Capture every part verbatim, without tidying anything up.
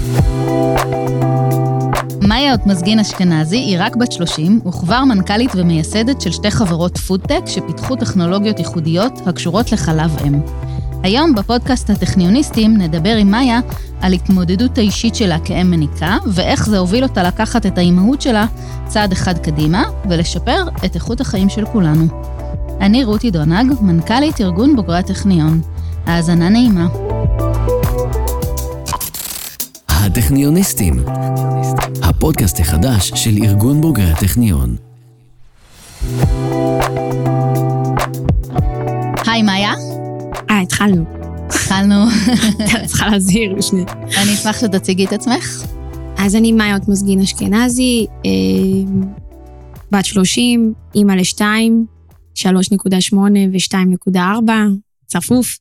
מאיה אוטמזגין אשכנזי היא רק בת שלושים, וכבר מנכ"לית ומייסדת של שתי חברות פודטק שפיתחו טכנולוגיות ייחודיות הקשורות לחלב אם. היום בפודקאסט הטכניוניסטים נדבר עם מאיה על התמודדות האישית שלה כאם מניקה, ואיך זה הוביל אותה לקחת את האימהות שלה צעד אחד קדימה, ולשפר את איכות החיים של כולנו. אני רותי דונג, מנכ"לית ארגון בוגרי הטכניון. האזנה נעימה. הטכניוניסטים, הפודקאסט החדש של ארגון בוגרי הטכניון. היי מאיה. אה, התחלנו. התחלנו. אתה צריכה להזהיר לשני. אני אשמח שתציגי את עצמך. אז אני מאיה אוטמזגין אשכנזי, בת שלושים, אימא לשתיים, שלוש נקודה שמונה ו-שתיים נקודה ארבע, צפוף.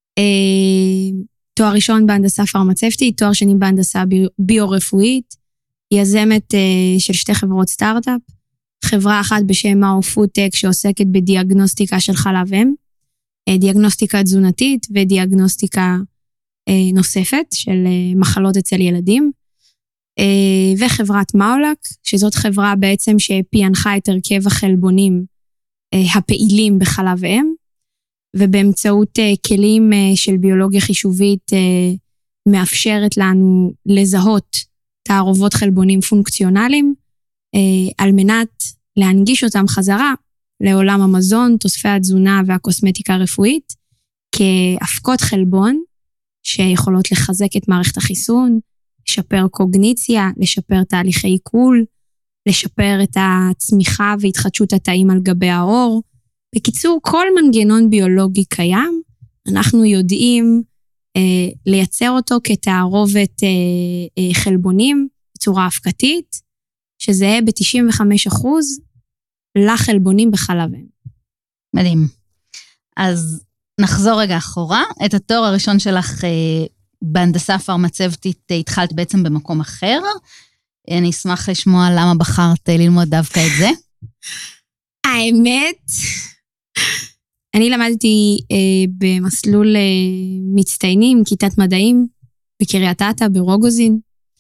תואר ראשון בהנדסה פרמצבטית, תואר שני בהנדסה ביו-רפואית, יזמת של שתי חברות סטארט-אפ, חברה אחת בשם מאו פודטק שעוסקת בדיאגנוסטיקה של חלב אם, דיאגנוסטיקה תזונתית ודיאגנוסטיקה נוספת של מחלות אצל ילדים, וחברת מאולק, שזאת חברה בעצם שפענחה את הרכב החלבונים הפעילים בחלב אם, ובאמצעות כלים של ביולוגיה חישובית מאפשרת לנו לזהות תערובות חלבונים פונקציונליים, על מנת להנגיש אותם חזרה לעולם המזון, תוספי התזונה והקוסמטיקה הרפואית, כאפקות חלבון שיכולות לחזק את מערכת החיסון, לשפר קוגניציה, לשפר תהליכי עיכול, לשפר את הצמיחה והתחדשות התאים על גבי העור. בקיצור, כל מנגנון ביולוגי קיים, אנחנו יודעים אה, לייצר אותו כתערובת אה, אה, חלבונים בצורה הפקתית, שזה ב-תשעים וחמישה אחוז לחלבונים בחלב אם. מדהים. אז נחזור רגע אחורה. את התואר הראשון שלך אה, בהנדסה פרמצבטית אה, התחלת בעצם במקום אחר. אני אשמח לשמוע למה בחרת אה, ללמוד דווקא את זה. האמת, אני למדתי אה, במסלול אה, מצטיינים, כיתת מדעים, בקריית אתא, ברוגוזין,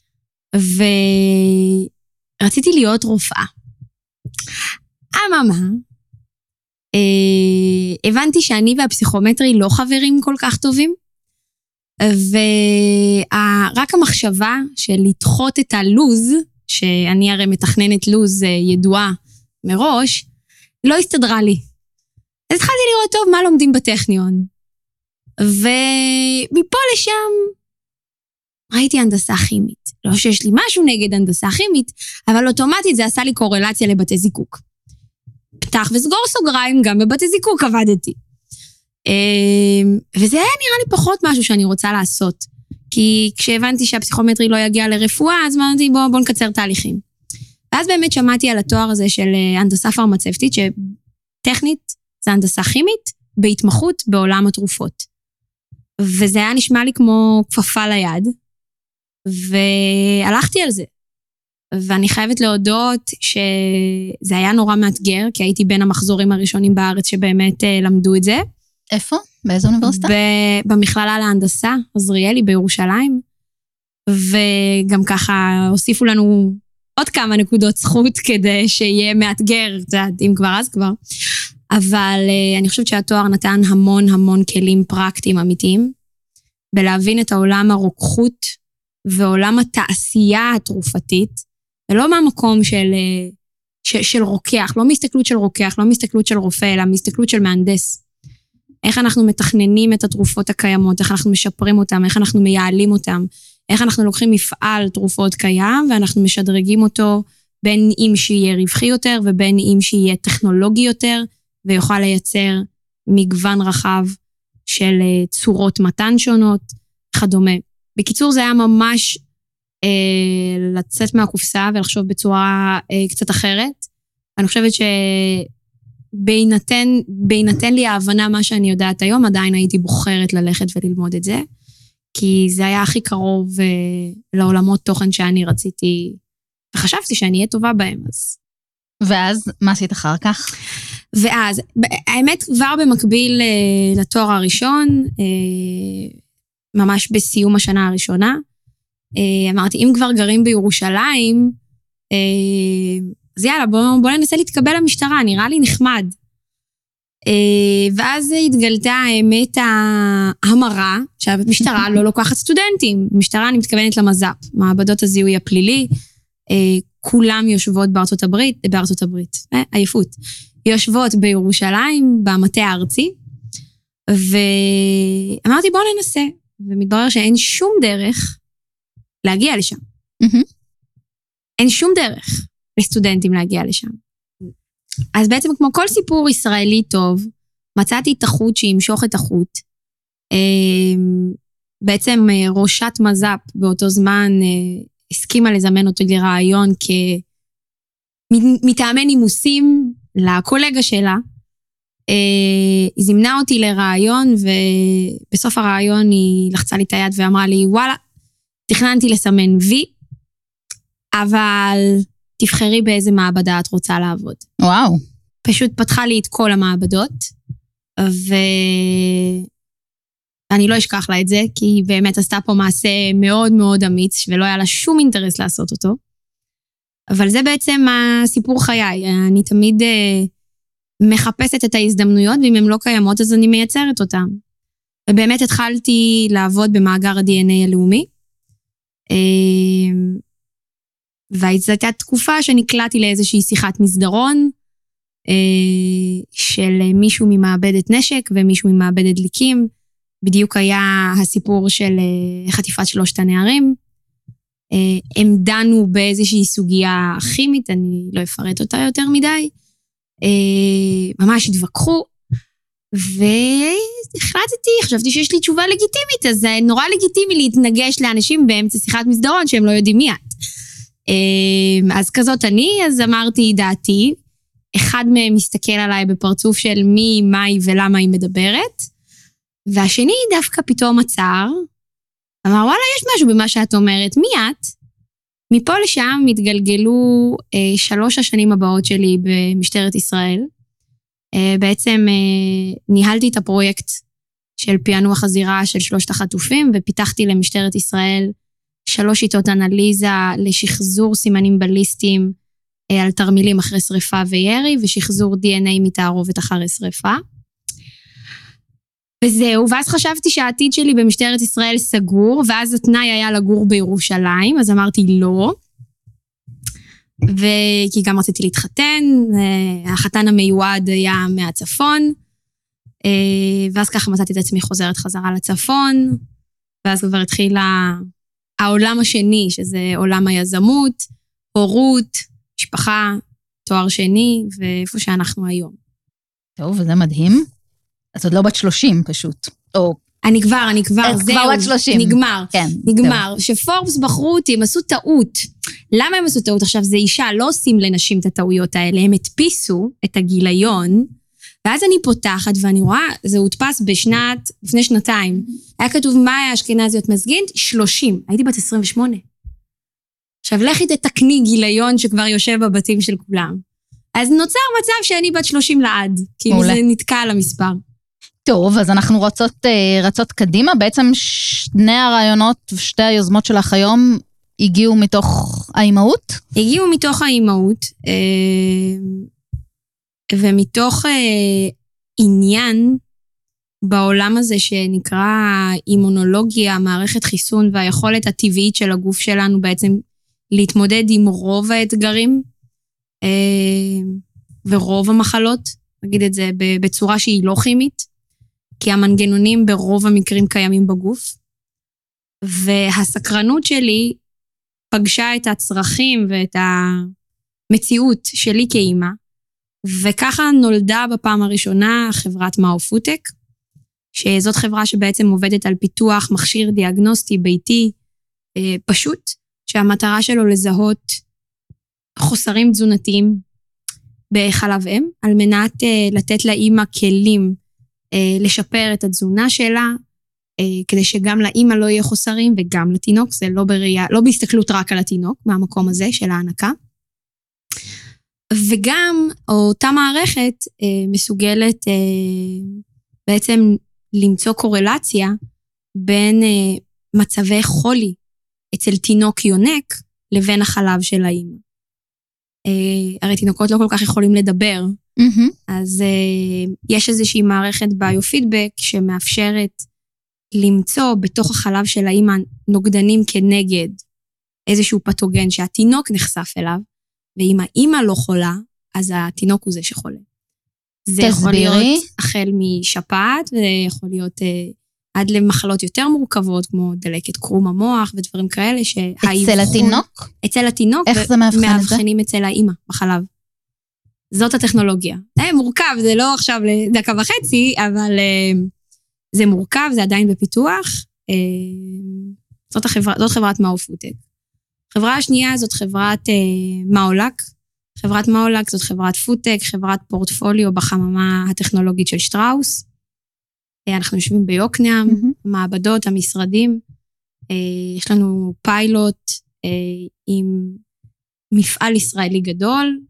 ורציתי להיות רופאה. אממה, אה, הבנתי שאני והפסיכומטרי לא חברים כל כך טובים, ורק המחשבה של לדחות את הלוז, שאני הרי מתכננת לוז ידועה מראש, לא הסתדרה לי. אז התחלתי לראות טוב מה לומדים בטכניון. ומפה לשם ראיתי הנדסה כימית. לא שיש לי משהו נגד הנדסה כימית, אבל אוטומטית זה עשה לי קורלציה לבתי זיקוק. פתח וסגור סוגריים, גם בבתי זיקוק עבדתי. וזה היה נראה לי פחות משהו שאני רוצה לעשות. כי כשהבנתי שהפסיכומטרי לא יגיע לרפואה, אז אמרתי בוא, בוא נקצר תהליכים. ואז באמת שמעתי על התואר הזה של הנדסה פרמצבטית, שטכנית זה הנדסה כימית, בהתמחות בעולם התרופות. וזה היה נשמע לי כמו כפפה ליד, והלכתי על זה. ואני חייבת להודות שזה היה נורא מאתגר, כי הייתי בין המחזורים הראשונים בארץ שבאמת למדו את זה. איפה? באיזו אוניברסיטה? במכללה להנדסה, עזריאלי בירושלים, וגם ככה הוסיפו לנו עוד כמה נקודות זכות כדי שיהיה מאתגר, אם כבר אז כבר, אבל אני חושבת שהתואר נתן המון המון כלים פרקטיים אמיתיים, בלהבין את העולם הרוקחות ועולם התעשייה התרופתית, ולא מהמקום של, של, של רוקח, לא מסתכלות של רוקח, לא מסתכלות של רופא, אלא מסתכלות של מהנדס. איך אנחנו מתכננים את התרופות הקיימות, איך אנחנו משפרים אותם, איך אנחנו מייעלים אותם, איך אנחנו לוקחים מפעל תרופות קיים, ואנחנו משדרגים אותו בין אם שיהיה רווחי יותר, ובין אם שיהיה טכנולוגי יותר, ויוכל לייצר מגוון רחב של צורות מתן שונות, כדומה. בקיצור, זה היה ממש אה, לצאת מהקופסה, ולחשוב בצורה אה, קצת אחרת. אני חושבת שבהינתן, בהינתן לי ההבנה מה שאני יודעת היום, עדיין הייתי בוחרת ללכת וללמוד את זה, כי זה היה הכי קרוב לעולמות תוכן שאני רציתי, וחשבתי שאני אהיה טובה בהם. אז. ואז, מה עשית אחר כך? ואז, האמת כבר במקביל לתואר הראשון, ממש בסיום השנה הראשונה, אמרתי, אם כבר גרים בירושלים, אז יאללה, בוא, בוא ננסה להתקבל למשטרה, נראה לי נחמד. ואז התגלתה האמת ההמרה, שהמשטרה לא לוקחת סטודנטים. משטרה, אני מתכוונת למז"פ, מעבדות הזיהוי הפלילי, כולם יושבות בארצות הברית, בארצות הברית, עייפות, יושבות בירושלים, במטה הארצי, ואמרתי בואו ננסה, ומתברר שאין שום דרך להגיע לשם. אין שום דרך לסטודנטים להגיע לשם. אז בעצם כמו כל סיפור ישראלי טוב, מצאתי את החוט שימשוך את החוט. בעצם ראשת מז"פ באותו זמן הסכימה לזמן אותי לרעיון כמטעמי נימוסים לקולגה שלה. היא זימנה אותי לרעיון, ובסוף הרעיון היא לחצה לי את היד ואמרה לי, וואלה, תכננתי לסמן וי, אבל תבחרי באיזה מעבדה את רוצה לעבוד. וואו. פשוט פתחה לי את כל המעבדות, ואני לא אשכח לה את זה, כי היא באמת עשתה פה מעשה מאוד מאוד אמיץ, ולא היה לה שום אינטרס לעשות אותו. אבל זה בעצם הסיפור חיי. אני תמיד מחפשת את ההזדמנויות, ואם הן לא קיימות, אז אני מייצרת אותן. ובאמת התחלתי לעבוד במאגר ה-די אן איי הלאומי, וזו הייתה תקופה שנקלעתי לאיזושהי שיחת מסדרון, של מישהו ממעבדת נשק ומישהו ממעבדת דליקים, בדיוק היה הסיפור של חטיפת שלושת הנערים, הם דנו באיזושהי סוגיה כימית, אני לא אפרט אותה יותר מדי, ממש התווכחו, והחלטתי, חשבתי שיש לי תשובה לגיטימית, אז זה נורא לגיטימי להתנגש לאנשים באמצע שיחת מסדרון שהם לא יודעים מי את. אז כזאת אני, אז אמרתי דעתי, אחד מהם מסתכל עליי בפרצוף של מי, מהי ולמה היא מדברת, והשני דווקא פתאום עצר, אמר, וואלה, יש משהו במה שאת אומרת, מי את? מפה לשם התגלגלו אה, שלוש השנים הבאות שלי במשטרת ישראל. אה, בעצם אה, ניהלתי את הפרויקט של פענוח הזירה של שלושת החטופים, ופיתחתי למשטרת ישראל שלוש שיטות אנליזה לשחזור סימנים בליסטיים אה, על תרמילים אחרי שריפה וירי, ושחזור די אן איי מתערובת אחרי שריפה. וזהו, ואז חשבתי שהעתיד שלי במשטרת ישראל סגור, ואז התנאי היה לגור בירושלים, אז אמרתי לא, וכי גם רציתי להתחתן, החתן המיועד היה מהצפון, ואז ככה מצאתי את עצמי חוזרת חזרה לצפון, ואז כבר התחילה העולם השני, שזה עולם היזמות, הורות, משפחה, תואר שני, ואיפה שאנחנו היום. טוב, וזה מדהים. את עוד לא בת שלושים פשוט. או... אני כבר, אני כבר, זהו. כבר בת שלושים. נגמר. כן. נגמר. שפורבס בחרו אותי, הם עשו טעות. למה הם עשו טעות? עכשיו, זה אישה, לא עושים לנשים את הטעויות האלה, הם הדפיסו את הגיליון, ואז אני פותחת ואני רואה, זה הודפס בשנת, לפני שנתיים. היה כתוב, מאיה אשכנזיות מזגינט? שלושים. הייתי בת עשרים ושמונה. עכשיו, לכי תתקני גיליון שכבר יושב בבתים של כולם. אז נוצר מצב שאני בת שלושים לעד, כאילו זה נתקע על המספר. טוב, אז אנחנו רצות, רצות קדימה, בעצם שני הרעיונות ושתי היוזמות שלך היום הגיעו מתוך האימהות? הגיעו מתוך האימהות, ומתוך עניין בעולם הזה שנקרא אימונולוגיה, מערכת חיסון והיכולת הטבעית של הגוף שלנו בעצם להתמודד עם רוב האתגרים, ורוב המחלות, נגיד את זה בצורה שהיא לא כימית, כי המנגנונים ברוב המקרים קיימים בגוף, והסקרנות שלי פגשה את הצרכים ואת המציאות שלי כאימא, וככה נולדה בפעם הראשונה חברת מאופוטק, שזאת חברה שבעצם עובדת על פיתוח מכשיר דיאגנוסטי ביתי פשוט, שהמטרה שלו לזהות חוסרים תזונתיים בחלב אם, על מנת לתת לאימא כלים לשפר את התזונה שלה, כדי שגם לאימא לא יהיה חוסרים, וגם לתינוק, זה לא בראייה, לא בהסתכלות רק על התינוק, מהמקום הזה של ההנקה. וגם אותה מערכת מסוגלת בעצם למצוא קורלציה בין מצבי חולי אצל תינוק יונק לבין החלב של האמא. הרי תינוקות לא כל כך יכולים לדבר, אז יש איזושהי מערכת ביופידבק שמאפשרת למצוא בתוך החלב של האמא נוגדנים כנגד איזשהו פתוגן שהתינוק נחשף אליו, ואם האמא לא חולה, אז התינוק הוא זה שחולה. זה יכול להיות החל משפעת, וזה יכול להיות עד למחלות יותר מורכבות, כמו דלקת קרום המוח ודברים כאלה, אצל התינוק? אצל התינוק. איך זה מאבחן את זה? מאבחנים אצל האמא בחלב. זאת הטכנולוגיה. זה מורכב, זה לא עכשיו לדקה וחצי, אבל זה מורכב, זה עדיין בפיתוח. זאת, החברה, זאת חברת מאופוטק. חברה השנייה זאת חברת מאולק. חברת מאולק זאת חברת פודטק, חברת פורטפוליו בחממה הטכנולוגית של שטראוס. אנחנו יושבים ביוקנעם, mm-hmm. מעבדות, המשרדים. יש לנו פיילוט עם מפעל ישראלי גדול,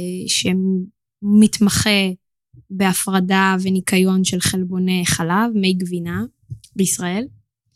שמתמחה בהפרדה וניקיון של חלבוני חלב, מי גבינה בישראל.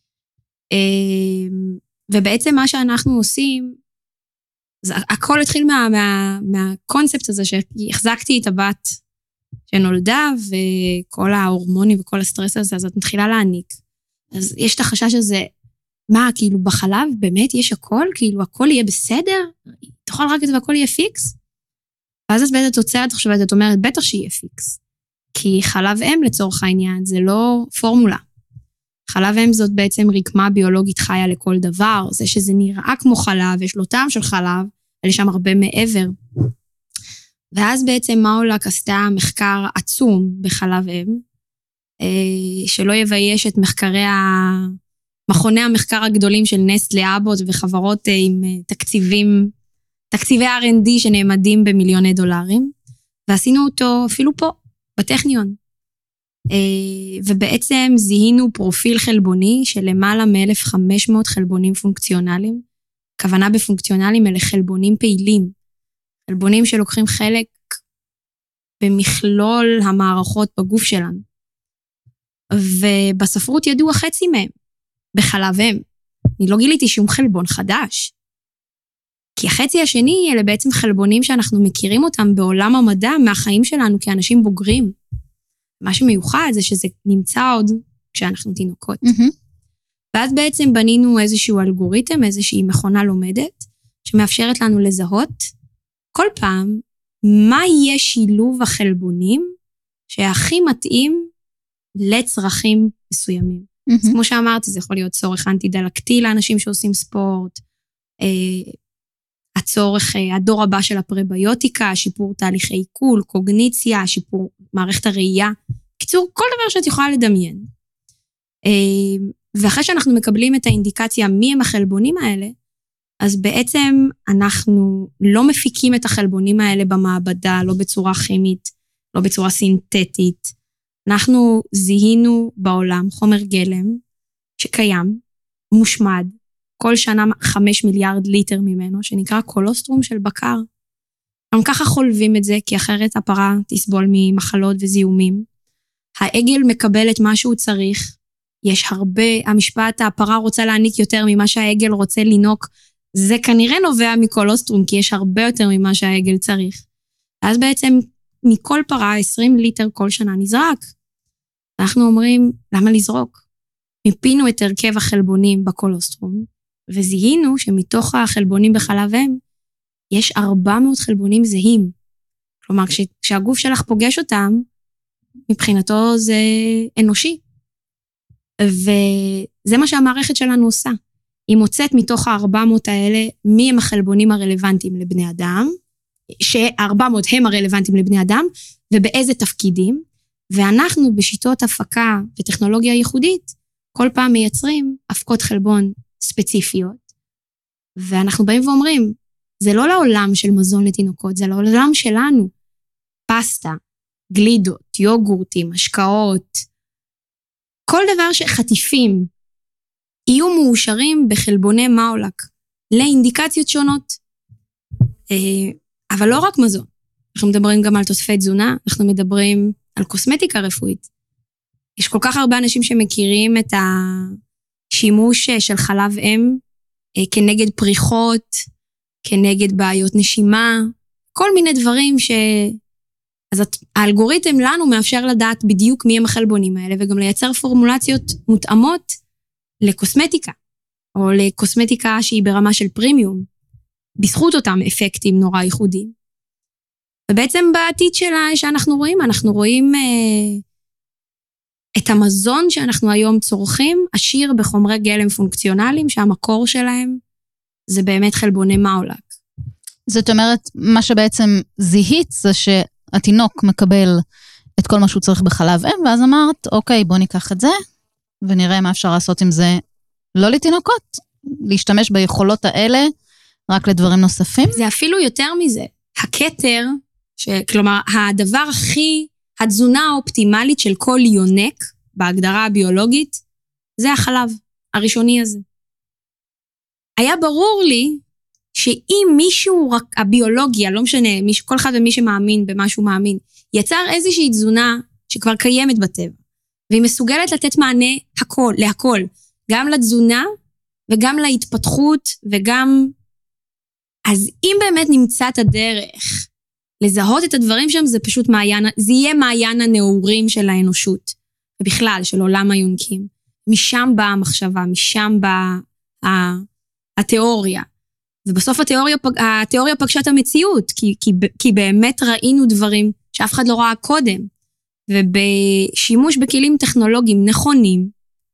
ובעצם מה שאנחנו עושים, הכל התחיל מה, מה, מהקונספט הזה שהחזקתי את הבת שנולדה, וכל ההורמונים וכל הסטרס הזה, אז את מתחילה להעניק. אז יש את החשש הזה, מה, כאילו בחלב באמת יש הכל? כאילו הכל יהיה בסדר? תאכל רק את זה והכל יהיה פיקס? ואז את בעצם תוצרת חושבת, את אומרת, בטח שיהיה פיקס. כי חלב אם לצורך העניין, זה לא פורמולה. חלב אם זאת בעצם רקמה ביולוגית חיה לכל דבר, זה שזה נראה כמו חלב, יש לו טעם של חלב, אבל יש שם הרבה מעבר. ואז בעצם מאולק עשתה מחקר עצום בחלב אם, שלא יבייש את מחקרי מכוני המחקר הגדולים של נסטלה, אבוט וחברות עם תקציבים, תקציבי אר אנד די שנעמדים במיליוני דולרים, ועשינו אותו אפילו פה, בטכניון. ובעצם זיהינו פרופיל חלבוני של למעלה מ-אלף וחמש מאות חלבונים פונקציונליים. כוונה בפונקציונליים אלה חלבונים פעילים. חלבונים שלוקחים חלק במכלול המערכות בגוף שלנו. ובספרות ידוע חצי מהם, בחלב אם. אני לא גיליתי שום חלבון חדש. כי החצי השני אלה בעצם חלבונים שאנחנו מכירים אותם בעולם המדע מהחיים שלנו כאנשים בוגרים. מה שמיוחד זה שזה נמצא עוד כשאנחנו תינוקות. Mm-hmm. ואז בעצם בנינו איזשהו אלגוריתם, איזושהי מכונה לומדת, שמאפשרת לנו לזהות כל פעם מה יהיה שילוב החלבונים שהכי מתאים לצרכים מסוימים. Mm-hmm. אז כמו שאמרתי, זה יכול להיות צורך אנטי-דלקתי לאנשים שעושים ספורט, אה, הצורך, אה, הדור הבא של הפרביוטיקה, שיפור תהליכי עיכול, קוגניציה, שיפור מערכת הראייה, קיצור, כל דבר שאת יכולה לדמיין. אה, ואחרי שאנחנו מקבלים את האינדיקציה מי הם החלבונים האלה, אז בעצם אנחנו לא מפיקים את החלבונים האלה במעבדה, לא בצורה כימית, לא בצורה סינתטית. אנחנו זיהינו בעולם חומר גלם שקיים, מושמד, כל שנה חמש מיליארד ליטר ממנו, שנקרא קולוסטרום של בקר. הם ככה חולבים את זה, כי אחרת הפרה תסבול ממחלות וזיהומים. העגל מקבל את מה שהוא צריך, יש הרבה, המשפט, הפרה רוצה להעניק יותר ממה שהעגל רוצה לנוק, זה כנראה נובע מקולוסטרום, כי יש הרבה יותר ממה שהעגל צריך. אז בעצם מכל פרה עשרים ליטר כל שנה נזרק. אנחנו אומרים, למה לזרוק? מיפינו את הרכב החלבונים בקולוסטרום, וזיהינו שמתוך החלבונים בחלב אם, יש ארבע מאות חלבונים זהים. כלומר, כשהגוף שלך פוגש אותם, מבחינתו זה אנושי. וזה מה שהמערכת שלנו עושה. היא מוצאת מתוך ה-ארבע מאות האלה, מי הם החלבונים הרלוונטיים לבני אדם, ש-ארבע מאות הם הרלוונטיים לבני אדם, ובאיזה תפקידים, ואנחנו בשיטות הפקה וטכנולוגיה ייחודית, כל פעם מייצרים הפקות חלבון ספציפיות, ואנחנו באים ואומרים, זה לא לעולם של מזון לתינוקות, זה לעולם שלנו, פסטה, גלידות, יוגורטים, השקעות, כל דבר שחטיפים, יהיו מאושרים בחלבוני מאולק, לאינדיקציות שונות. אבל לא רק מזון, אנחנו מדברים גם על תוספי תזונה, אנחנו מדברים על קוסמטיקה רפואית. יש כל כך הרבה אנשים שמכירים את השימוש של חלב אם כנגד פריחות, כנגד בעיות נשימה, כל מיני דברים ש... אז האלגוריתם לנו מאפשר לדעת בדיוק מי הם החלבונים האלה, וגם לייצר פורמולציות מותאמות לקוסמטיקה, או לקוסמטיקה שהיא ברמה של פרימיום, בזכות אותם אפקטים נורא ייחודיים. ובעצם בעתיד שלה שאנחנו רואים, אנחנו רואים אה, את המזון שאנחנו היום צורכים, עשיר בחומרי גלם פונקציונליים, שהמקור שלהם זה באמת חלבוני מאולק. זאת אומרת, מה שבעצם זיהית זה שהתינוק מקבל את כל מה שהוא צריך בחלב אם, ואז אמרת, אוקיי, בוא ניקח את זה, ונראה מה אפשר לעשות עם זה, לא לתינוקות, להשתמש ביכולות האלה, רק לדברים נוספים. זה אפילו יותר מזה. הכתר, כלומר, הדבר הכי, התזונה האופטימלית של כל יונק, בהגדרה הביולוגית, זה החלב הראשוני הזה. היה ברור לי, שאם מישהו, הביולוגיה, לא משנה, מישהו, כל אחד ומי שמאמין במה שהוא מאמין, יצר איזושהי תזונה שכבר קיימת בטבע, והיא מסוגלת לתת מענה הכל, להכל, גם לתזונה, וגם להתפתחות, וגם... אז אם באמת נמצא את הדרך לזהות את הדברים שם, זה פשוט מעיין, זה יהיה מעיין הנעורים של האנושות, ובכלל, של עולם היונקים. משם באה המחשבה, משם באה התיאוריה. ובסוף התיאוריה, התיאוריה פגשה את המציאות, כי, כי, כי באמת ראינו דברים שאף אחד לא ראה קודם, ובשימוש בכלים טכנולוגיים נכונים,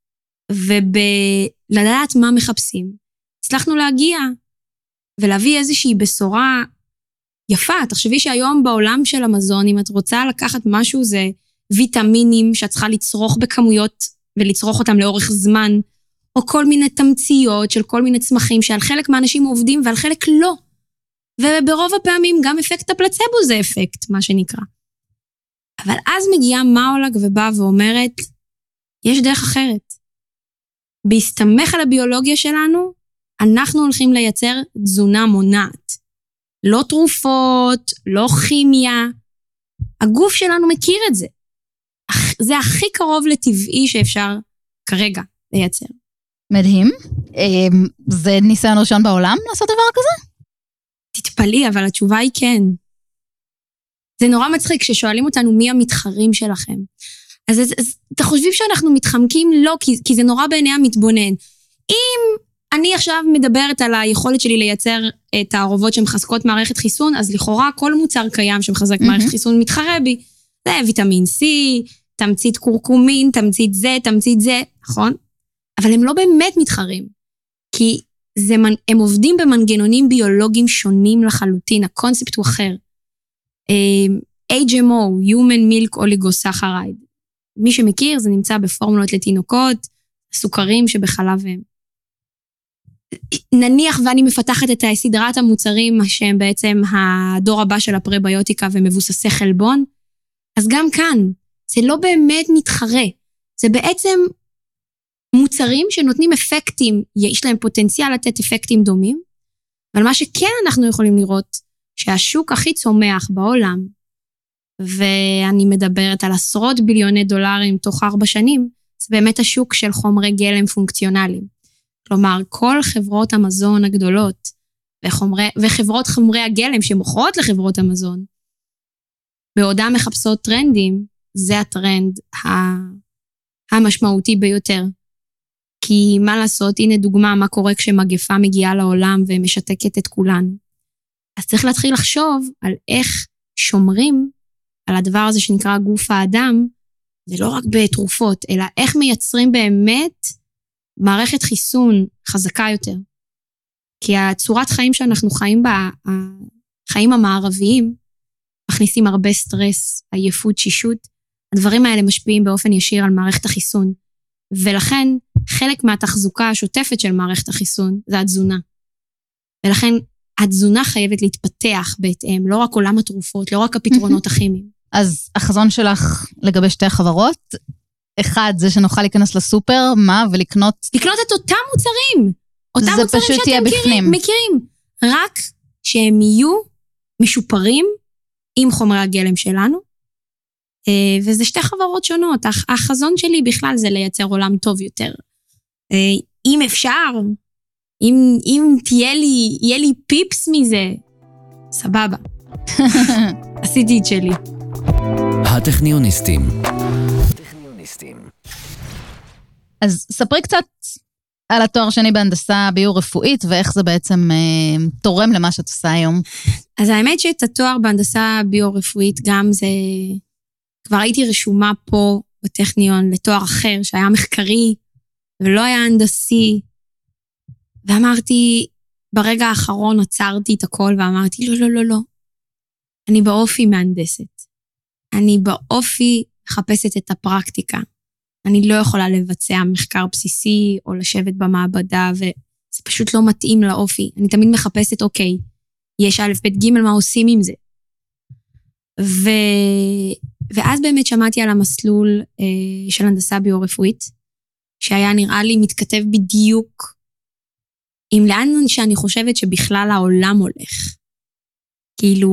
ובלדעת מה מחפשים, הצלחנו להגיע ולהביא איזושהי בשורה יפה. תחשבי שהיום בעולם של המזון, אם את רוצה לקחת משהו, זה ויטמינים שאת צריכה לצרוך בכמויות, ולצרוך אותם לאורך זמן, או כל מיני תמציות של כל מיני צמחים, שעל חלק מהאנשים עובדים ועל חלק לא. וברוב הפעמים גם אפקט הפלצבו זה אפקט, מה שנקרא. אבל אז מגיעה מאולק ובאה ואומרת, יש דרך אחרת. בהסתמך על הביולוגיה שלנו, אנחנו הולכים לייצר תזונה מונעת. לא תרופות, לא כימיה. הגוף שלנו מכיר את זה. זה הכי קרוב לטבעי שאפשר כרגע לייצר. מדהים. זה ניסיון ראשון בעולם לעשות דבר כזה? תתפלאי, אבל התשובה היא כן. זה נורא מצחיק כששואלים אותנו מי המתחרים שלכם. אז, אז, אז אתה חושבים שאנחנו מתחמקים? לא, כי, כי זה נורא בעיני המתבונן. אם אני עכשיו מדברת על היכולת שלי לייצר את הערובות שמחזקות מערכת חיסון, אז לכאורה כל מוצר קיים שמחזק mm-hmm. מערכת חיסון מתחרה בי. זה ויטמין C, תמצית קורקומין, תמצית זה, תמצית זה, נכון? אבל הם לא באמת מתחרים. כי זה, הם עובדים במנגנונים ביולוגיים שונים לחלוטין, הקונספט הוא אחר. H M O, Human Milk Oligosaccharide. מי שמכיר, זה נמצא בפורמולות לתינוקות, סוכרים שבחלב הם. נניח ואני מפתחת את סדרת המוצרים, שהם בעצם הדור הבא של הפרביוטיקה ומבוססי חלבון, אז גם כאן, זה לא באמת מתחרה. זה בעצם מוצרים שנותנים אפקטים, יש להם פוטנציאל לתת אפקטים דומים, אבל מה שכן אנחנו יכולים לראות, שהשוק הכי צומח בעולם, ואני מדברת על עשרות ביליוני דולרים תוך ארבע שנים, זה באמת השוק של חומרי גלם פונקציונליים. כלומר, כל חברות המזון הגדולות, וחומרי, וחברות חומרי הגלם שמוכרות לחברות המזון, בעודם מחפשות טרנדים, זה הטרנד המשמעותי ביותר. כי מה לעשות, הנה דוגמה, מה קורה כשמגפה מגיעה לעולם ומשתקת את כולנו. אז צריך להתחיל לחשוב על איך שומרים על הדבר הזה שנקרא גוף האדם, זה לא רק בתרופות, אלא איך מייצרים באמת מערכת חיסון חזקה יותר. כי הצורת חיים שאנחנו חיים בה, החיים המערביים, מכניסים הרבה סטרס, עייפות, שישות, הדברים האלה משפיעים באופן ישיר על מערכת החיסון, ולכן חלק מהתחזוקה השוטפת של מערכת החיסון זה התזונה. ולכן התזונה חייבת להתפתח בהתאם, לא רק עולם התרופות, לא רק הפתרונות הכימיים. אז החזון שלך לגבי שתי חברות, אחד זה שנוכל להיכנס לסופר, מה? ולקנות... לקנות את אותם מוצרים. אותם זה מוצרים פשוט יהיה שאתם בפנים. מכירים. רק שהם יהיו משופרים עם חומרי הגלם שלנו, וזה שתי חברות שונות. החזון שלי בכלל זה לייצר עולם טוב יותר. אם אפשר, אם, אם תהיה לי, יהיה לי פיפס מזה, סבבה. עשיתי את שלי. הטכניוניסטים. אז ספרי קצת על התואר שני בהנדסה ביו-רפואית, ואיך זה בעצם אה, תורם למה שאת עושה היום. אז האמת שאת התואר בהנדסה ביו-רפואית, גם זה, כבר הייתי רשומה פה בטכניון לתואר אחר, שהיה מחקרי, ולא היה הנדסי, ואמרתי, ברגע האחרון עצרתי את הכל, ואמרתי, לא, לא, לא, לא, אני באופי מהנדסת. אני באופי מחפשת את הפרקטיקה. אני לא יכולה לבצע מחקר בסיסי, או לשבת במעבדה, וזה פשוט לא מתאים לאופי. אני תמיד מחפשת, אוקיי, יש א' ב' ג' מה עושים עם זה. ו... ואז באמת שמעתי על המסלול אה, של הנדסה ביו-רפואית, שהיה נראה לי מתכתב בדיוק עם לאן שאני חושבת שבכלל העולם הולך. כאילו,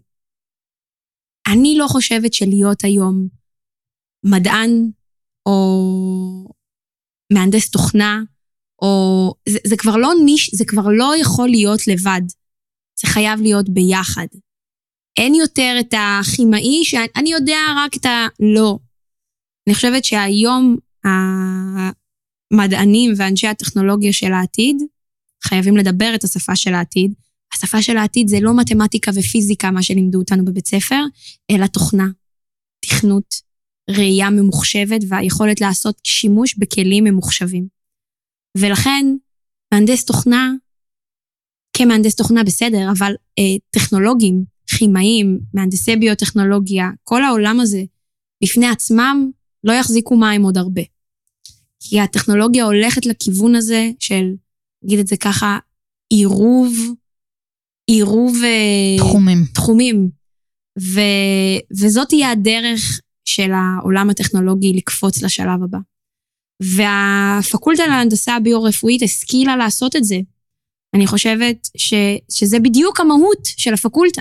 אני לא חושבת שלהיות היום מדען, או מהנדס תוכנה, או זה, זה כבר לא ניש, זה כבר לא יכול להיות לבד. זה חייב להיות ביחד. אין יותר את הכימאי, שאני יודע רק את ה... לא. אני חושבת שהיום המדענים ואנשי הטכנולוגיה של העתיד, חייבים לדבר את השפה של העתיד. השפה של העתיד זה לא מתמטיקה ופיזיקה, מה שלימדו אותנו בבית ספר, אלא תוכנה, תכנות, ראייה ממוחשבת, והיכולת לעשות שימוש בכלים ממוחשבים. ולכן, מהנדס תוכנה, כמהנדס תוכנה בסדר, אבל אה, טכנולוגים, כימאים, מהנדסי ביוטכנולוגיה, כל העולם הזה, בפני עצמם, לא יחזיקו מים עוד הרבה. כי הטכנולוגיה הולכת לכיוון הזה של, נגיד את זה ככה, עירוב, עירוב תחומים. תחומים. ו, וזאת תהיה הדרך של העולם הטכנולוגי לקפוץ לשלב הבא. והפקולטה להנדסה הביו-רפואית השכילה לעשות את זה. אני חושבת ש, שזה בדיוק המהות של הפקולטה.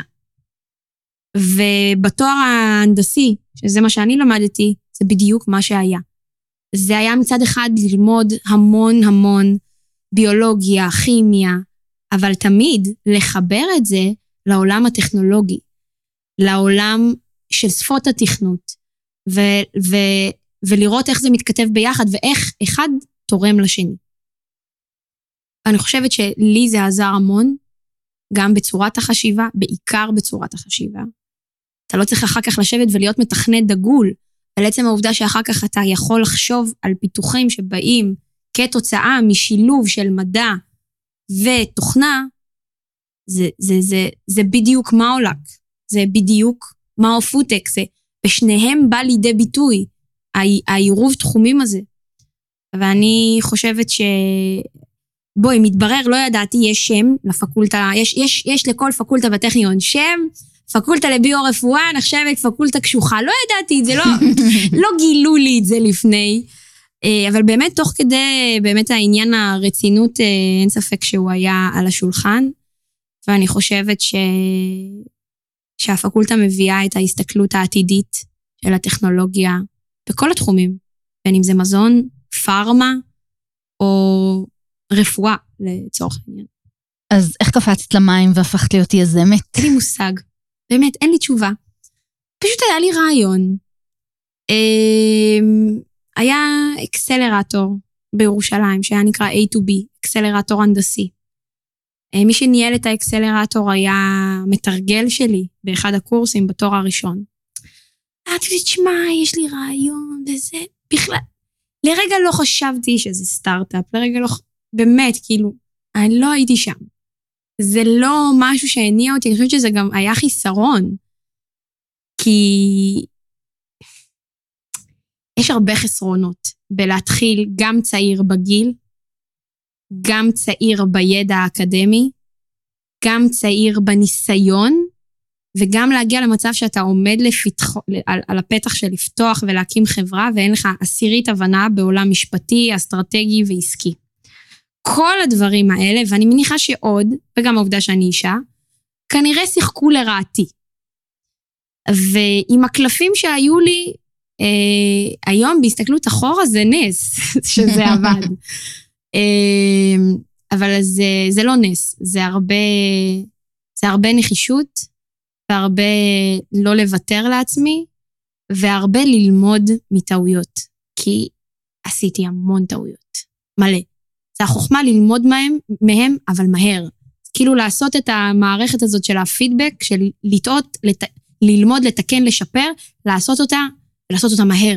ובתואר ההנדסי, שזה מה שאני למדתי, זה בדיוק מה שהיה. זה היה מצד אחד ללמוד המון המון ביולוגיה, כימיה, אבל תמיד לחבר את זה לעולם הטכנולוגי, לעולם של שפות התכנות, ו- ו- ולראות איך זה מתכתב ביחד, ואיך אחד תורם לשני. אני חושבת שלי זה עזר המון, גם בצורת החשיבה, בעיקר בצורת החשיבה. אתה לא צריך אחר כך לשבת ולהיות מתכנת דגול, על עצם העובדה שאחר כך אתה יכול לחשוב על פיתוחים שבאים כתוצאה משילוב של מדע ותוכנה, זה, זה, זה, זה בדיוק מאולק, זה בדיוק מאו פודטק, זה בשניהם בא לידי ביטוי, העירוב תחומים הזה. ואני חושבת ש... בואי, מתברר, לא ידעתי, יש שם לפקולטה, יש, יש, יש לכל פקולטה בטכניון שם, פקולטה לביו-רפואה, נחשבת פקולטה קשוחה, לא ידעתי את זה, לא, לא גילו לי את זה לפני, אבל באמת תוך כדי, באמת העניין הרצינות, אין ספק שהוא היה על השולחן, ואני חושבת ש... שהפקולטה מביאה את ההסתכלות העתידית של הטכנולוגיה בכל התחומים, בין אם זה מזון, פארמה, או רפואה לצורך העניין. אז איך קפצת למים והפכת להיות יזמת? אין לי מושג. באמת, אין לי תשובה. פשוט היה לי רעיון. היה אקסלרטור בירושלים, שהיה נקרא איי טו בי, אקסלרטור הנדסי. מי שניהל את האקסלרטור היה מתרגל שלי, באחד הקורסים בתואר הראשון. אמרתי לי, תשמע, יש לי רעיון, וזה בכלל. לרגע לא חשבתי שזה סטארט-אפ, לרגע לא, באמת, כאילו, אני לא הייתי שם. זה לא משהו שהניע אותי, אני חושבת שזה גם היה חיסרון, כי יש הרבה חסרונות בלהתחיל גם צעיר בגיל, גם צעיר בידע האקדמי, גם צעיר בניסיון, וגם להגיע למצב שאתה עומד לפתח, על, על הפתח של לפתוח ולהקים חברה, ואין לך עשירית הבנה בעולם משפטי, אסטרטגי ועסקי. כל הדברים האלה, ואני מניחה שעוד, וגם העובדה שאני אישה, כנראה שיחקו לרעתי. ועם הקלפים שהיו לי, אה, היום בהסתכלות אחורה זה נס, שזה עבד. אה, אבל זה, זה לא נס, זה הרבה, זה הרבה נחישות, והרבה לא לוותר לעצמי, והרבה ללמוד מטעויות, כי עשיתי המון טעויות, מלא. זה החוכמה ללמוד מהם, מהם, אבל מהר. כאילו לעשות את המערכת הזאת של הפידבק, של לטעות, לת... ללמוד, לתקן, לשפר, לעשות אותה, ולעשות אותה מהר.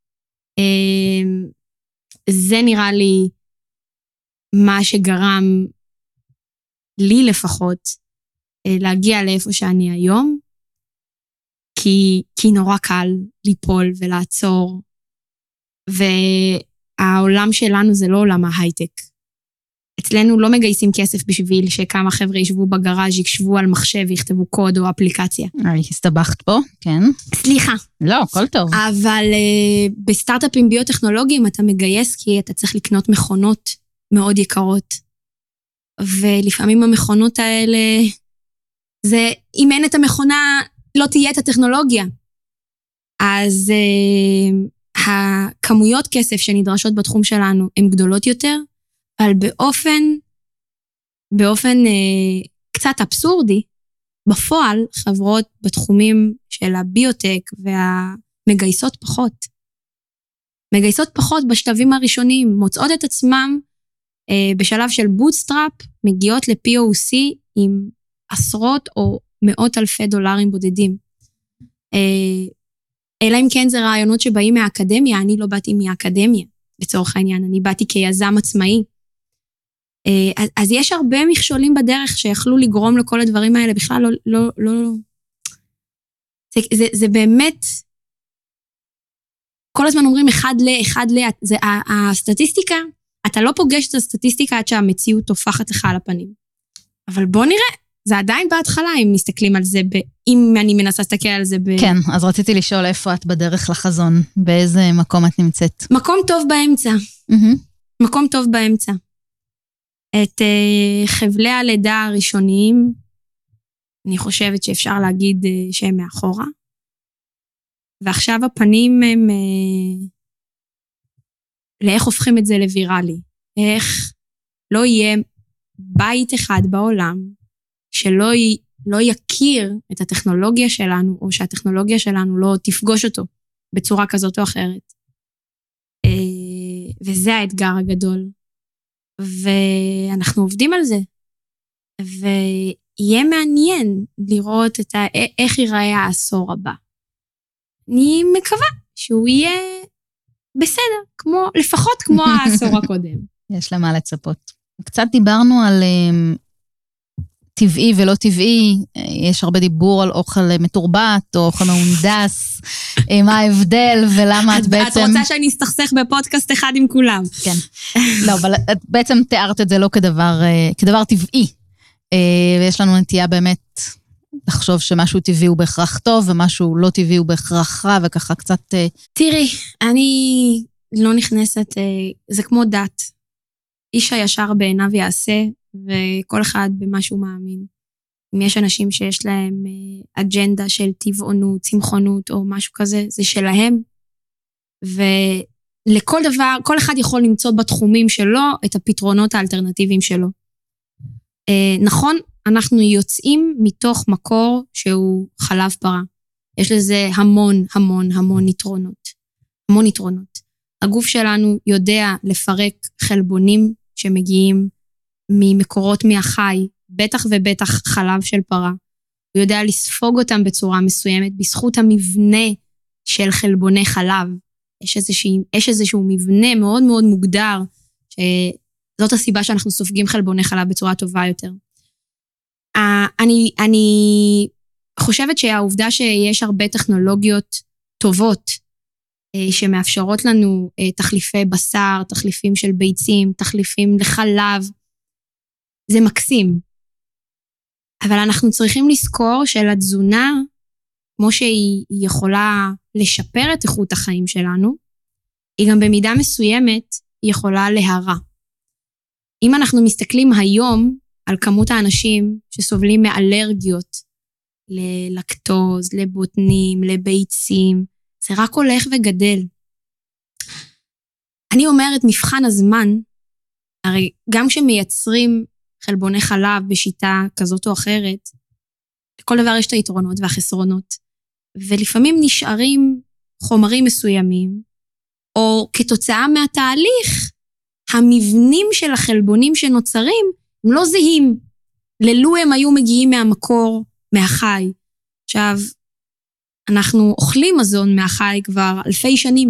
זה נראה לי מה שגרם לי לפחות להגיע לאיפה שאני היום, כי, כי נורא קל ליפול ולעצור, והעולם שלנו זה לא עולם ההייטק. אצלנו לא מגייסים כסף בשביל שכמה חבר'ה ישבו בגראז' יקשבו על מחשב ויכתבו קוד או אפליקציה. הסתבכת פה, כן. סליחה. לא, הכל טוב. אבל uh, בסטארט-אפים ביוטכנולוגיים אתה מגייס כי אתה צריך לקנות מכונות מאוד יקרות. ולפעמים המכונות האלה, זה, אם אין את המכונה, לא תהיה את הטכנולוגיה. אז uh, הכמויות כסף שנדרשות בתחום שלנו הן גדולות יותר, אבל באופן, באופן אה, קצת אבסורדי, בפועל חברות בתחומים של הביוטק והמגייסות פחות. מגייסות פחות בשלבים הראשונים, מוצאות את עצמם אה, בשלב של בוטסטראפ, מגיעות ל-פי או סי עם עשרות או מאות אלפי דולרים בודדים. אה, אלא אם כן זה רעיונות שבאים מהאקדמיה, אני לא באתי מהאקדמיה, בצורך העניין, אני באתי כיזם עצמאי. אז, אז יש הרבה מכשולים בדרך שיכלו לגרום לכל הדברים האלה, בכלל לא, לא, לא, זה, זה, זה באמת, כל הזמן אומרים אחד ל, אחד ל, זה הסטטיסטיקה, אתה לא פוגש את הסטטיסטיקה עד שהמציאות תופחת לך על הפנים. אבל בוא נראה, זה עדיין בהתחלה, אם מסתכלים על זה, ב, אם אני מנסה להסתכל על זה ב... כן, אז רציתי לשאול איפה את בדרך לחזון, באיזה מקום את נמצאת. מקום טוב באמצע. Mm-hmm. מקום טוב באמצע. את uh, חבלי הלידה הראשוניים, אני חושבת שאפשר להגיד uh, שהם מאחורה. ועכשיו הפנים הם uh, לאיך הופכים את זה לוויראלי. איך לא יהיה בית אחד בעולם שלא י, לא יכיר את הטכנולוגיה שלנו, או שהטכנולוגיה שלנו לא תפגוש אותו בצורה כזאת או אחרת. Uh, וזה האתגר הגדול. ואנחנו עובדים על זה, ויהיה מעניין לראות את ה... איך ייראה העשור הבא. אני מקווה שהוא יהיה בסדר, כמו, לפחות כמו העשור הקודם. יש למה לצפות. קצת דיברנו על um, טבעי ולא טבעי, יש הרבה דיבור על אוכל מתורבת, או אוכל מהונדס, מה ההבדל ולמה את בעצם... את רוצה שאני אסתכסך בפודקאסט אחד עם כולם. כן. לא, אבל את בעצם תיארת את זה לא כדבר, כדבר טבעי. ויש לנו נטייה באמת לחשוב שמשהו טבעי הוא בהכרח טוב, ומשהו לא טבעי הוא בהכרח רע, וככה קצת... תראי, אני לא נכנסת, זה כמו דת. איש הישר בעיניו יעשה, וכל אחד במה שהוא מאמין. אם יש אנשים שיש להם אג'נדה של טבעונות, צמחונות או משהו כזה, זה שלהם. ולכל דבר, כל אחד יכול למצוא בתחומים שלו את הפתרונות האלטרנטיביים שלו. נכון, אנחנו יוצאים מתוך מקור שהוא חלב פרה. יש לזה המון, המון, המון יתרונות. המון יתרונות. הגוף שלנו יודע לפרק חלבונים שמגיעים ממקורות מהחי, בטח ובטח חלב של פרה. הוא יודע לספוג אותם בצורה מסוימת, בזכות המבנה של חלבוני חלב. יש איזשהו, יש איזשהו מבנה מאוד מאוד מוגדר, שזאת הסיבה שאנחנו סופגים חלבוני חלב בצורה טובה יותר. אני, אני חושבת שהעובדה שיש הרבה טכנולוגיות טובות, שמאפשרות לנו תחליפי בשר, תחליפים של ביצים, תחליפים לחלב, זה מקסים. אבל אנחנו צריכים לזכור שלתזונה, כמו שהיא יכולה לשפר את איכות החיים שלנו, היא גם במידה מסוימת יכולה להרע. אם אנחנו מסתכלים היום על כמות האנשים שסובלים מאלרגיות, ללקטוז, לבוטנים, לביצים, זה רק הולך וגדל. אני אומרת, מבחן הזמן, הרי גם כשמייצרים חלבוני חלב בשיטה כזאת או אחרת, לכל דבר יש את היתרונות והחסרונות, ולפעמים נשארים חומרים מסוימים, או כתוצאה מהתהליך, המבנים של החלבונים שנוצרים, הם לא זהים, ללו הם היו מגיעים מהמקור, מהחי. עכשיו, אנחנו אוכלים מזון מהחי כבר אלפי שנים,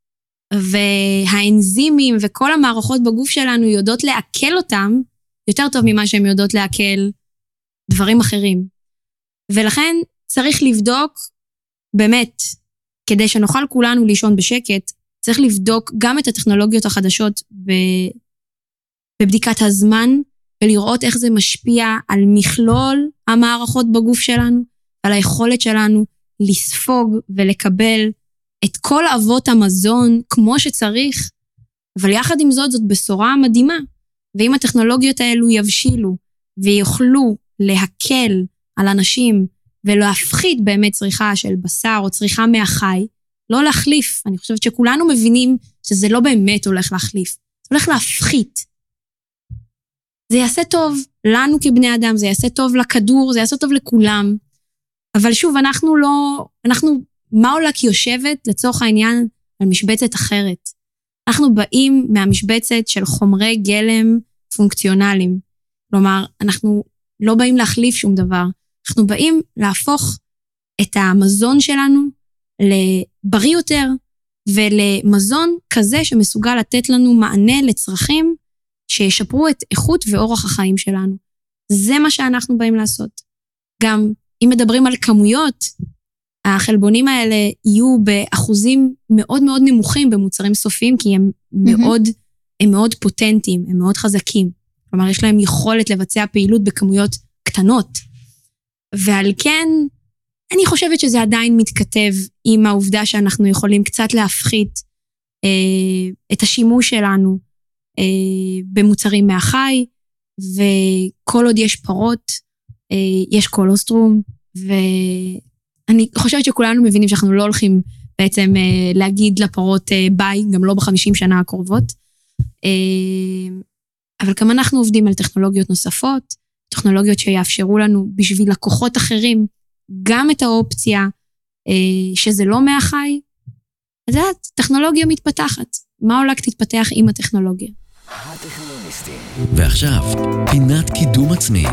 והאנזימים וכל המערכות בגוף שלנו יודעות לעכל אותם, יותר טוב ממה שהן יודעות לעכל דברים אחרים. ולכן צריך לבדוק, באמת, כדי שנוכל כולנו לישון בשקט, צריך לבדוק גם את הטכנולוגיות החדשות בבדיקת הזמן, ולראות איך זה משפיע על מכלול המערכות בגוף שלנו, על היכולת שלנו לספוג ולקבל את כל אבות המזון כמו שצריך, אבל יחד עם זאת, זאת בשורה מדהימה, ואם הטכנולוגיות האלו יבשילו ויוכלו להקל על אנשים ולהפחית באמת צריכה של בשר או צריכה מהחי, לא להחליף. אני חושבת שכולנו מבינים שזה לא באמת הולך להחליף, זה הולך להפחית. זה יעשה טוב לנו כבני אדם, זה יעשה טוב לכדור, זה יעשה טוב לכולם. אבל שוב, אנחנו לא, אנחנו, מה עולה כי יושבת לצורך העניין על משבצת אחרת. אנחנו באים מהמשבצת של חומרי גלם פונקציונליים. כלומר, אנחנו לא באים להחליף שום דבר. אנחנו באים להפוך את המזון שלנו לבריא יותר, ולמזון כזה שמסוגל לתת לנו מענה לצרכים שישפרו את איכות ואורח החיים שלנו. זה מה שאנחנו באים לעשות. גם אם מדברים על כמויות, החלבונים האלה יהיו באחוזים מאוד מאוד נמוכים במוצרים סופיים, כי הם מאוד, הם מאוד פוטנטיים, הם מאוד חזקים. כלומר, יש להם יכולת לבצע פעילות בכמויות קטנות. ועל כן, אני חושבת שזה עדיין מתכתב עם העובדה שאנחנו יכולים קצת להפחית אה, את השימוש שלנו אה, במוצרים מהחי, וכל עוד יש פרות, אה, יש קולוסטרום, ואני חושבת שכולנו מבינים שאנחנו לא הולכים בעצם אה, להגיד לפרות אה, ביי, גם לא בחמישים שנה הקרובות, אה, אבל גם אנחנו עובדים על טכנולוגיות נוספות, טכנולוגיות שיאפשרו לנו בשביל לקוחות אחרים, גם את האופציה אה, שזה לא מהחי, אז זה טכנולוגיה מתפתחת. מה עולה תתפתח עם הטכנולוגיה? ועכשיו, פינת קידום עצמי.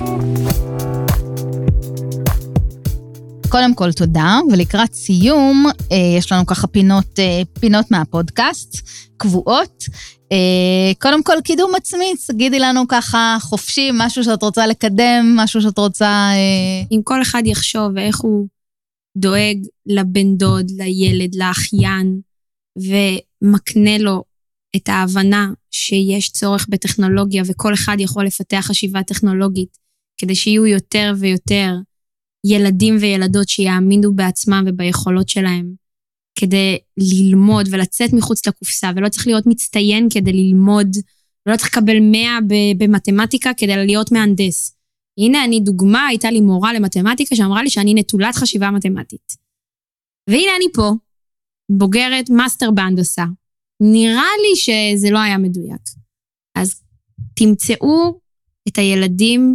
קודם כל תודה, ולקראת סיום, יש לנו ככה פינות, פינות מהפודקאסט, קבועות. קודם כל קידום עצמי, תגידי לנו ככה חופשי, משהו שאת רוצה לקדם, משהו שאת רוצה... אם כל אחד יחשוב איך הוא דואג לבן דוד, לילד, לאחיין, ומקנה לו את ההבנה שיש צורך בטכנולוגיה, וכל אחד יכול לפתח חשיבה טכנולוגית, כדי שיהיו יותר ויותר ילדים וילדות שיאמינו בעצמם וביכולות שלהם, כדי ללמוד ולצאת מחוץ לקופסה, ולא צריך להיות מצטיין כדי ללמוד, ולא צריך לקבל מאה במתמטיקה כדי להיות מהנדס. הנה אני דוגמה, הייתה לי מורה למתמטיקה שאמרה לי שאני נטולת חשיבה מתמטית. והנה אני פה, בוגרת מאסטר בהנדסה. נראה לי שזה לא היה מדויק. אז תמצאו את הילדים,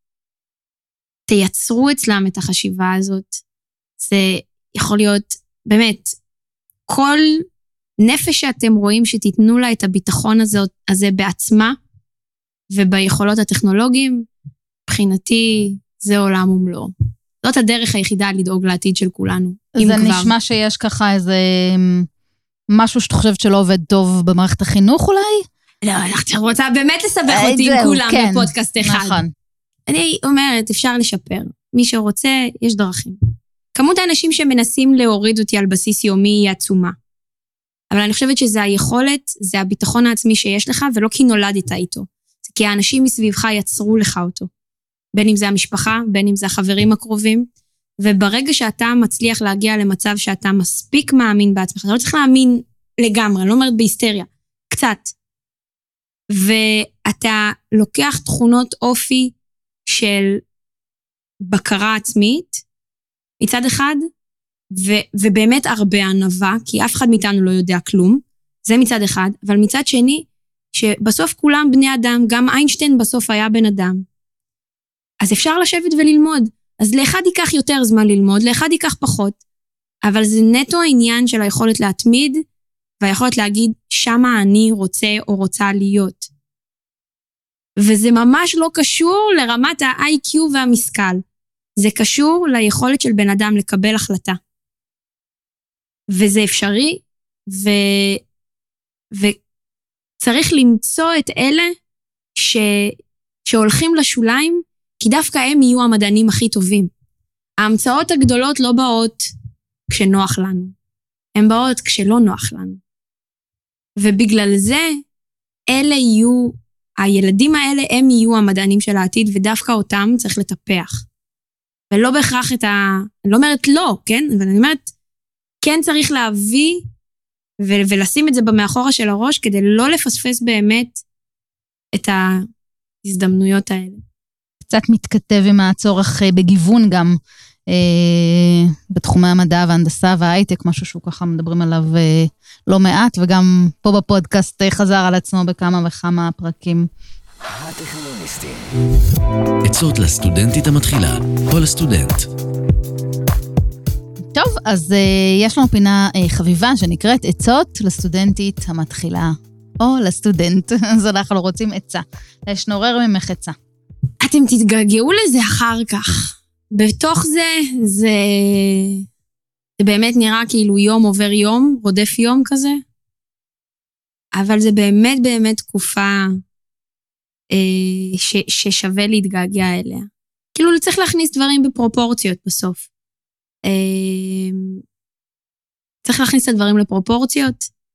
תייצרו אצלם את החשיבה הזאת. זה יכול להיות, באמת, כל נפש שאתם רואים שתיתנו לה את הביטחון הזה, הזה בעצמה, וביכולות הטכנולוגיים, מבחינתי זה עולם ומלואו. זאת הדרך היחידה לדאוג לעתיד של כולנו. זה נשמע שיש ככה איזה משהו שאת חושבת שלא עובד טוב במערכת החינוך אולי? לא, אני רוצה באמת לסבך אותי עם כולם בפודקאסט אחד. נכון. אני אומרת, אפשר לשפר. מי שרוצה, יש דרכים. כמות האנשים שמנסים להוריד אותי על בסיס יומי היא עצומה. אבל אני חושבת שזה היכולת, זה הביטחון העצמי שיש לך, ולא כי נולדת איתו. זה כי האנשים מסביבך יצרו לך אותו. בין אם זה המשפחה, בין אם זה החברים הקרובים, וברגע שאתה מצליח להגיע למצב שאתה מספיק מאמין בעצמך, אתה לא צריך להאמין לגמרי, אני לא אומרת בהיסטריה, קצת. ואתה לוקח תכונות אופי של בקרה עצמית, מצד אחד, ו- ובאמת הרבה ענווה, כי אף אחד מאיתנו לא יודע כלום, זה מצד אחד, אבל מצד שני, שבסוף כולם בני אדם, גם איינשטיין בסוף היה בן אדם. אז אפשר לשבת וללמוד. אז לאחד ייקח יותר זמן ללמוד, לאחד ייקח פחות, אבל זה נטו העניין של היכולת להתמיד, והיכולת להגיד, שמה אני רוצה או רוצה להיות. וזה ממש לא קשור לרמת ה-איי קיו והמשכל. זה קשור ליכולת של בן אדם לקבל החלטה. וזה אפשרי, ו... וצריך למצוא את אלה ש... שהולכים לשוליים, כי דווקא הם יהיו המדענים הכי טובים. ההמצאות הגדולות לא באות כשנוח לנו. הן באות כשלא נוח לנו. ובגלל זה, אלה יהיו, הילדים האלה הם יהיו המדענים של העתיד, ודווקא אותם צריך לטפח. ולא בהכרח את ה... אני לא אומרת לא, כן? אבל אני אומרת, כן צריך להביא ו- ולשים את זה במאחורה של הראש, כדי לא לפספס באמת את ההזדמנויות האלה. קצת מתכתב עם הצורך בגיוון גם, אה, בתחומי המדע וההנדסה וההייטק, משהו שהוא ככה מדברים עליו אה, לא מעט, וגם פה בפודקאסט חזר על עצמו בכמה וכמה פרקים. הטכנוניסטים. עצות לסטודנטית המתחילה, או לסטודנט. טוב, אז uh, יש לנו פינה uh, חביבה שנקראת עצות לסטודנטית המתחילה, או לסטודנט, אז אנחנו רוצים עצה, לשנורר ממך עצה. אתם תתגעגעו לזה אחר כך. בתוך זה, זה, זה באמת נראה כאילו יום עובר יום, רודף יום כזה, אבל זה באמת באמת תקופה אה, ש, ששווה להתגעגע אליה. כאילו צריך להכניס דברים בפרופורציות בסוף. אה, צריך להכניס את הדברים לפרופורציות,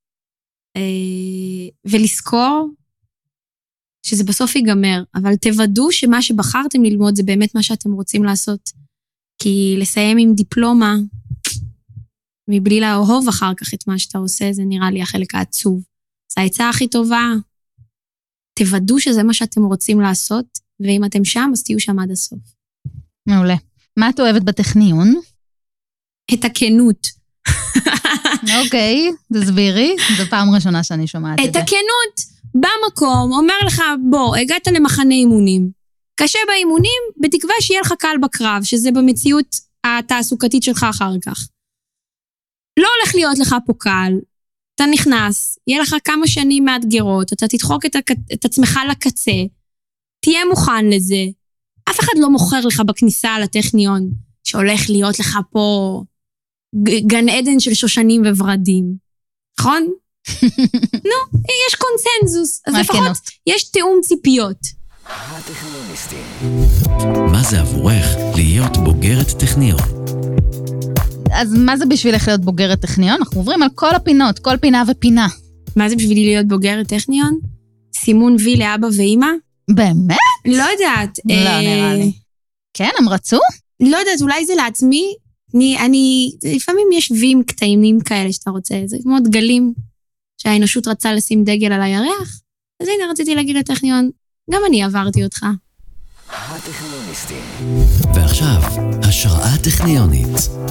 אה, ולזכור שזה בסוף ייגמר, אבל תוודאו שמה שבחרתם ללמוד זה באמת מה שאתם רוצים לעשות. כי לסיים עם דיפלומה, מבלי לאהוב אחר כך את מה שאתה עושה, זה נראה לי החלק העצוב. זה העצה הכי טובה. תוודאו שזה מה שאתם רוצים לעשות, ואם אתם שם, אז תהיו שם עד הסוף. מעולה. מה את אוהבת בטכניון? את הכנות. אוקיי, תסבירי. זו פעם ראשונה שאני שומעת את זה. את הכנות. במקום, אומר לך, בוא, הגעת למחנה אימונים. קשה באימונים, בתקווה שיהיה לך קל בקרב, שזה במציאות התעסוקתית שלך אחר כך. לא הולך להיות לך פה קל, אתה נכנס, יהיה לך כמה שנים מאתגרות, אתה תדחוק את, את עצמך לקצה, תהיה מוכן לזה. אף אחד לא מוכר לך בכניסה לטכניון, שהולך להיות לך פה גן עדן של שושנים וורדים. נכון? נו, יש קונצנזוס, אז לפחות יש תאום ציפיות. הטכנוניסטים. מה זה עבורך להיות בוגרת טכניון? אז מה זה בשבילך להיות בוגרת טכניון? אנחנו עוברים על כל הפינות, כל פינה ופינה. מה זה בשבילי להיות בוגרת טכניון? סימון וי לאבא ואמא? באמת? לא יודעת. לא נראה לי. כן, הם רצו? לא יודעת, אולי זה לעצמי. אני, אני, לפעמים יש ויים קטנים כאלה שאתה רוצה, זה כמו דגלים שהאנושות רצה לשים דגל על הירח, אז הנה רציתי להגיד לטכניון, גם אני עברתי אותך. הטכנוניסטים. ועכשיו, השראה טכניונית.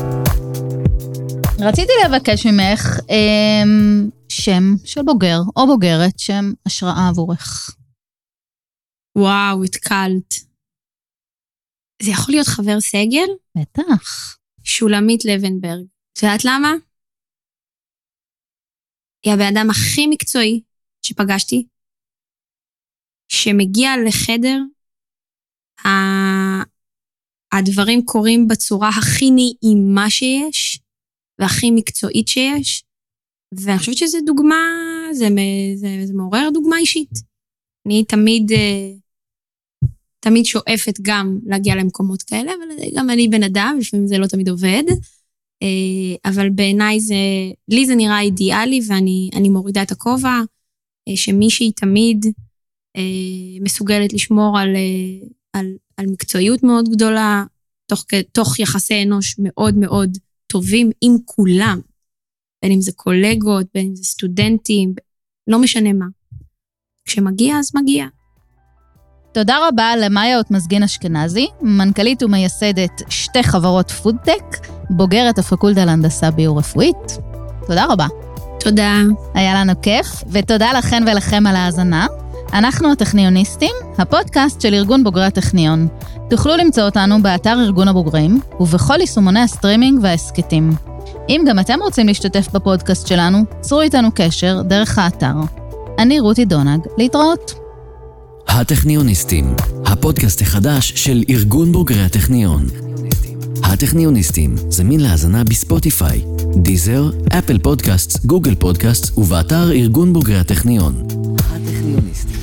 רציתי לבקש ממך אמ, שם של בוגר או בוגרת, שם השראה עבורך. וואו, התקלת. זה יכול להיות חבר סגל? בטח. שולמית לבנברג. את יודעת למה? היא הבן אדם הכי מקצועי שפגשתי, שמגיע לחדר, הדברים קורים בצורה הכי נעימה שיש, והכי מקצועית שיש, ואני חושבת שזה דוגמה, זה, זה, זה מעורר דוגמה אישית. אני תמיד, תמיד שואפת גם להגיע למקומות כאלה, אבל גם אני בן אדם, לפעמים זה לא תמיד עובד, אבל בעיניי זה, לי זה נראה אידיאלי, ואני אני מורידה את הכובע, שמישהי תמיד מסוגלת לשמור על, על, על מקצועיות מאוד גדולה, תוך, תוך יחסי אנוש מאוד מאוד טובים עם כולם, בין אם זה קולגות, בין אם זה סטודנטים, לא משנה מה. כשמגיע, אז מגיע. תודה רבה למאיה אוטמזגין אשכנזי, מנכ"לית ומייסדת שתי חברות פודטק, בוגרת הפקולטה להנדסה ביו-רפואית. תודה רבה. תודה. היה לנו כיף, ותודה לכן ולכם על ההאזנה. אנחנו הטכניוניסטים, הפודקאסט של ארגון בוגרי הטכניון. תוכלו למצוא אותנו באתר ארגון הבוגרים, ובכל יישומוני הסטרימינג וההסקטים. אם גם אתם רוצים להשתתף בפודקאסט שלנו, צרו איתנו קשר דרך האתר. אני רותי דונג, להתראות. הטכניוניסטים, הפודקאסט החדש של ארגון בוגרי הטכניון. הטכניוניסטים זמין להאזנה בספוטיפיי, דיזר, אפל פודקאסט, גוגל פודקאסט ובאתר ארגון בוגרי הטכניון. הטכניוניסטים